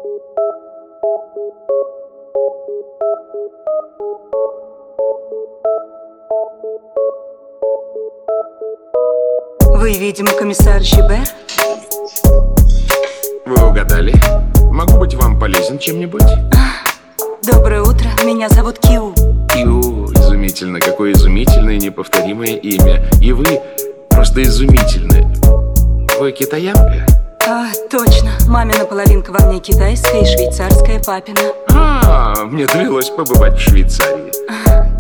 Вы, видимо, комиссар Жибер? Вы угадали? Могу быть вам полезен чем-нибудь? Доброе утро, меня зовут Кью. Кью, изумительно, какое изумительное неповторимое имя. И вы просто изумительны. Вы китаянка? Точно, мамина половинка во мне китайская и швейцарская папина. Мне довелось побывать в Швейцарии.